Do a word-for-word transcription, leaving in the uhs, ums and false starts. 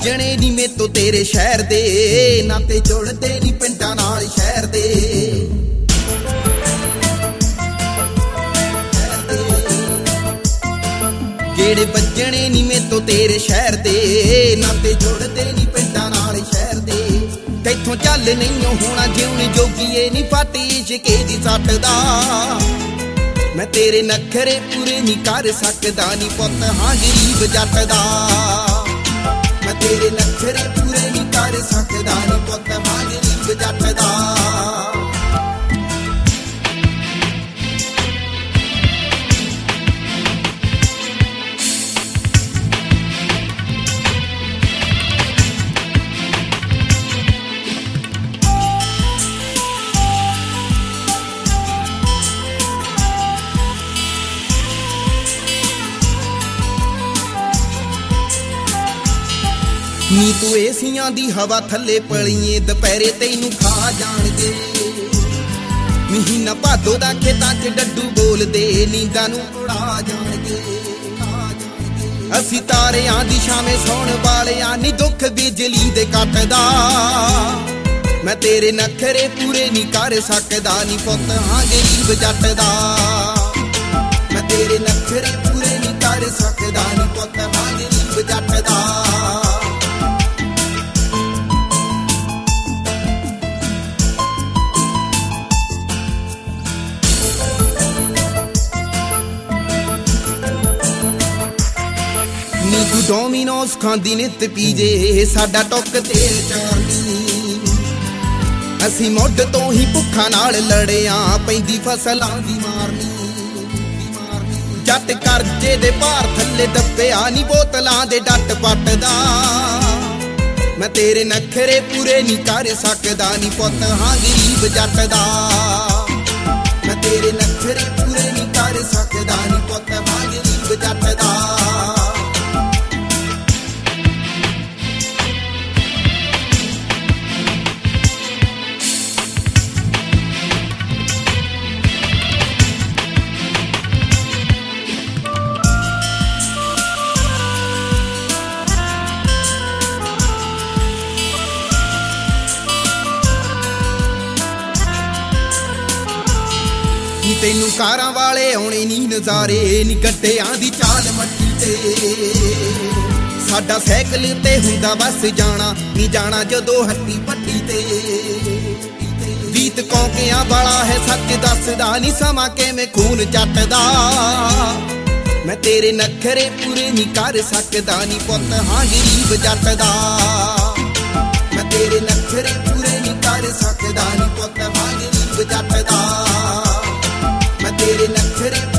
ਵੱਜਣੇ ਨੀ ਮੇਤੋਂ ਤੇਰੇ ਸ਼ਹਿਰ ਦੇ, ਨਾਤੇ ਜੁੜਦੇ ਨੀ ਪਿੰਡਾਂ ਨਾਲ ਸ਼ਹਿਰ ਦੇ। ਗੇੜੇ ਵੱਜਣੇ ਨੀ ਮੇਤੋਂ ਤੇਰੇ ਸ਼ਹਿਰ ਦੇ, ਨਾਤੇ ਜੁੜਦੇ ਨੀ ਪਿੰਡਾਂ ਨਾਲ ਸ਼ਹਿਰ ਦੇ। ਤੈਥੋਂ ਚੱਲ ਨਹੀਂ ਹੋਣਾ ਜਿਉਣ ਜੋਗੀਏ ਨੀ ਫਾਟੀ ਇਸ਼ਕੇ ਦੀ ਸੱਟ ਦਾ। ਮੈਂ ਤੇਰੇ ਨਖਰੇ ਪੂਰੇ ਨੀ ਕਰ ਸਕਦਾ ਨੀ ਪੁੱਤ ਹਾਂ ਗਰੀਬ ਜੱਟ ਦਾ। ਮੈਂ ਤੇਰੇ ਨਖਰੇ ਪੂਰੇ ਨੀ ਕਰ ਸਕਦਾ ਨੀ ਪੁੱਤ ਹਾਂ ਗਰੀਬ ਜੱਟ ਦਾ। ਨੀ ਤੂੰ ਏਸੀਆਂ ਦੀ ਹਵਾ ਥੱਲੇ ਪਲੀਏ ਦੁਪਹਿਰੇ ਤੈਨੂੰ ਖਾ ਜਾਣਗੇ। ਮਹੀਨਾ ਭਾਦੋ ਦਾ ਖੇਤਾਂ 'ਚ ਡੱਡੂ ਬੋਲਦੇ ਨੀਂਦਾਂ ਨੂੰ ਉਡਾ ਜਾਣਗੇ। ਅਸੀਂ ਤਾਰਿਆਂ ਦੀ ਛਾਵੇਂ ਸੌਣ ਵਾਲਿਆਂ ਨੀ ਦੁੱਖ ਬਿਜਲੀ ਦੇ ਕੱਟਦਾ। ਮੈਂ ਤੇਰੇ ਨਖਰੇ ਪੂਰੇ ਨੀ ਕਰ ਸਕਦਾ ਨੀ ਪੁੱਤ ਹਾਂ ਗਰੀਬ ਜੱਟ ਦਾ। ਮੈਂ ਤੇਰੇ ਨਖਰੇ ਪੂਰੇ ਨੀ ਕਰ ਸਕਦਾ ਨੀ ਪੁੱਤ ਹਾਂ ਗਰੀਬ ਜੱਟ ਦਾ। ਨੀ ਤੂੰ ਡੋਮੀਨੋਸ ਖਾਂਦੀ ਨਿੱਤ ਪੀਜੇ ਸਾਡਾ ਟੁੱਕ ਤੇ ਚਾਰਨੀ। ਅਸੀਂ ਮੁੱਢ ਤੋਂ ਹੀ ਭੁੱਖਾਂ ਨਾਲ ਲੜਿਆ ਪੈਂਦੀ ਫਸਲਾਂ ਦੀ ਮਾਰਨੀ। ਜੱਟ ਕਰਜ਼ੇ ਦੇ ਭਾਰ ਥੱਲੇ ਦੱਬਿਆ ਨੀ ਬੋਤਲਾਂ ਦੇ ਡੱਟ ਪੱਟਦਾ। ਮੈਂ ਤੇਰੇ ਨਖਰੇ ਪੂਰੇ ਨੀ ਕਰ ਸਕਦਾ ਨੀ ਪੁੱਤ ਹਾਂ ਗਰੀਬ ਜੱਟ ਦਾ। ਮੈਂ ਤੇਰੇ ਨਖਰੇ ਪੂਰੇ ਨੀ ਕਰ ਸਕਦਾ ਨੀ ਪੁੱਤ ਹਾਂ ਗਰੀਬ ਜੱਟ ਦਾ। ਨੀ ਤੈਨੂੰ ਕਾਰਾਂ ਵਾਲੇ ਆਉਣੇ ਨੀ ਨਜ਼ਾਰੇ ਨੀ ਗੱਡਿਆਂ ਦੀ ਚਾਲ ਮੱਟੀ ਤੇ। ਸਾਡਾ ਸਾਈਕਲ ਤੇ ਹੁੰਦਾ ਬਸ ਜਾਣਾ ਨੀ ਜਾਣਾ ਜਦੋਂ ਹੱਟੀ ਪੱਟੀ ਤੇ। ਗੀਤ ਕੌਂਕਿਆਂ ਵਾਲਾ ਹੈ ਸੱਚ ਦੱਸਦਾ ਨੀ ਸਮਾਂ ਕਿਵੇਂ ਖੂਨ ਜੱਟਦਾ। ਮੈਂ ਤੇਰੇ ਨਖਰੇ ਪੂਰੇ ਨੀ ਕਰ ਸਕਦਾ ਨੀ ਪੁੱਤ ਹਾਂ ਗਰੀਬ ਜੱਟ ਦਾ। ਮੈਂ ਤੇਰੇ ਨਖਰੇ ਪੂਰੇ ਨੀ ਕਰ ਸਕਦਾ ਨੀ ਪੁੱਤ ਹਾਂ ਗਰੀਬ ਜੱਟ ਦਾ। ਮੈਂ ਤੇਰੇ ਨਖਰੇ